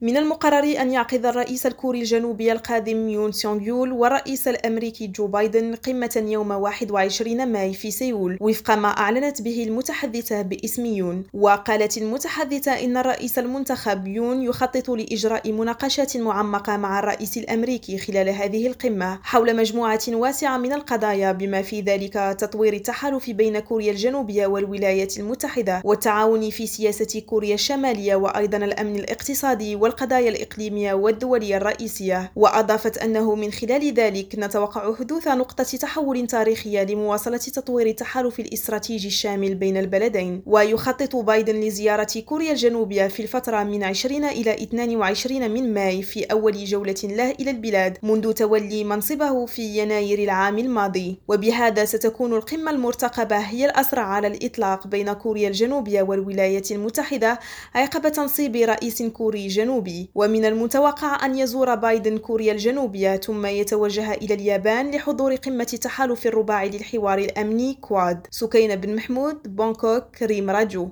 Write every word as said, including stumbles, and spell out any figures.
من المقرر أن يعقد الرئيس الكوري الجنوبي القادم يون سونغ يول والرئيس الأمريكي جو بايدن قمة يوم واحد وعشرين ماي في سيول وفق ما أعلنت به المتحدثة باسم يون. وقالت المتحدثة إن الرئيس المنتخب يون يخطط لإجراء مناقشات معمقة مع الرئيس الأمريكي خلال هذه القمة حول مجموعة واسعة من القضايا بما في ذلك تطوير التحالف بين كوريا الجنوبية والولايات المتحدة والتعاون في سياسة كوريا الشمالية وأيضا الأمن الاقتصادي والقضايا الإقليمية والدولية الرئيسية. وأضافت أنه من خلال ذلك نتوقع حدوث نقطة تحول تاريخية لمواصلة تطوير التحالف الاستراتيجي الشامل بين البلدين. ويخطط بايدن لزيارة كوريا الجنوبية في الفترة من عشرين إلى اثنين وعشرين من ماي في أول جولة له إلى البلاد منذ تولي منصبه في يناير العام الماضي. وبهذا ستكون القمة المرتقبة هي الأسرع على الإطلاق بين كوريا الجنوبية والولايات المتحدة عقب تنصيب رئيس كوري جنوبي. ومن المتوقع أن يزور بايدن كوريا الجنوبية ثم يتوجه إلى اليابان لحضور قمة تحالف الرباعي للحوار الأمني كواد. سكينة بن محمود، بانكوك، ريم راديو.